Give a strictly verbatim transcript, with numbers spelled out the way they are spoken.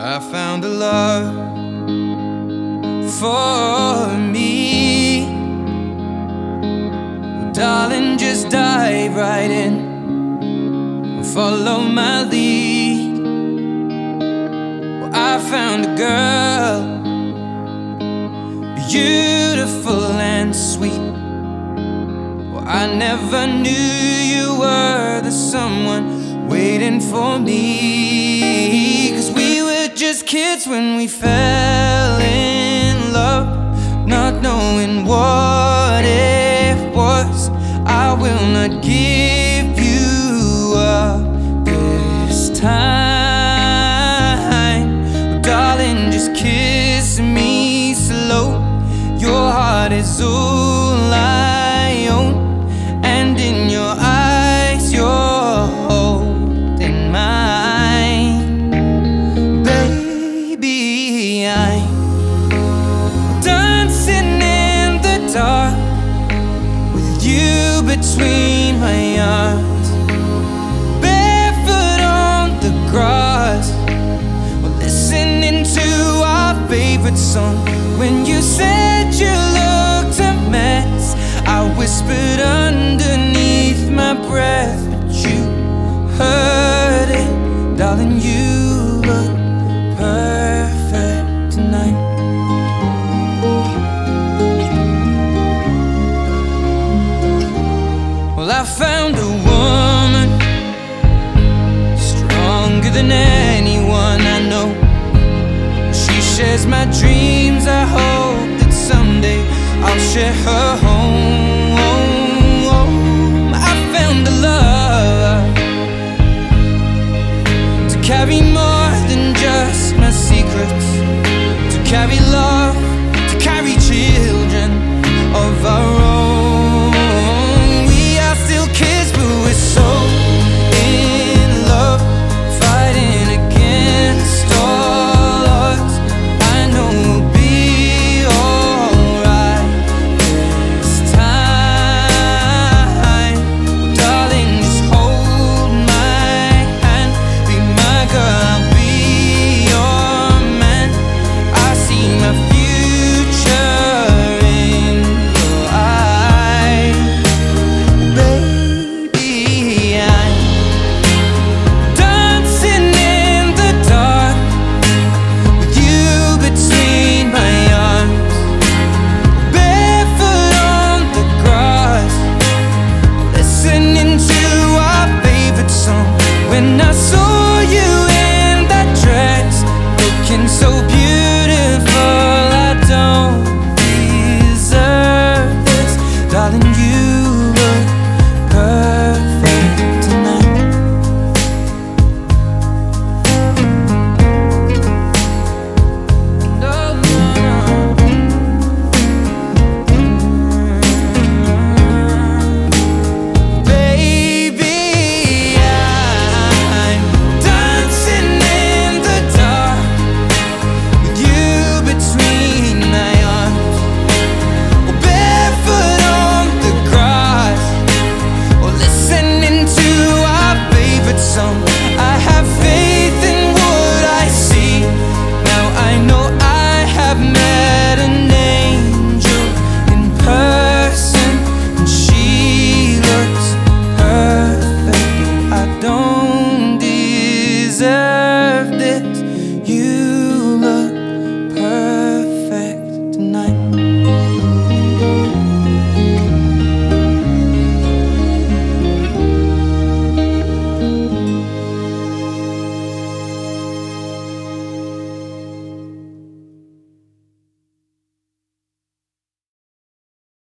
I found a love for me. Well, darling, just dive right in, follow my lead. Well, I found a girl, beautiful and sweet. Well, I never knew you were the someone waiting for me. 'Cause we were just kids when we fell in love, not knowing what it was. I will not give you up this time. Oh, darling, just kiss me slow. Your heart is all I own, and in your eyes you're holding mine. Baby, I'm dancing in the dark with you between my arms, barefoot on the grass, listening to our favorite song. When you said you looked a mess, I whispered underneath my breath, but you heard it. Darling, you look perfect tonight. Well, I found a woman stronger than anyone I know. She shares my dreams. I hope that someday I'll share her home. I found a love to carry more than just my secrets, to carry love, to carry children of our own. We are still kids, but we're so in love, fighting against all odds. I know we'll be alright this time. Darling, just hold my hand, be my girl, I'll be your man. I see my future in your eyes. Baby, I'm dancing in the dark with you between my arms, barefoot on the grass, listening to our favorite song. When I saw you in that dress, looking so beautiful,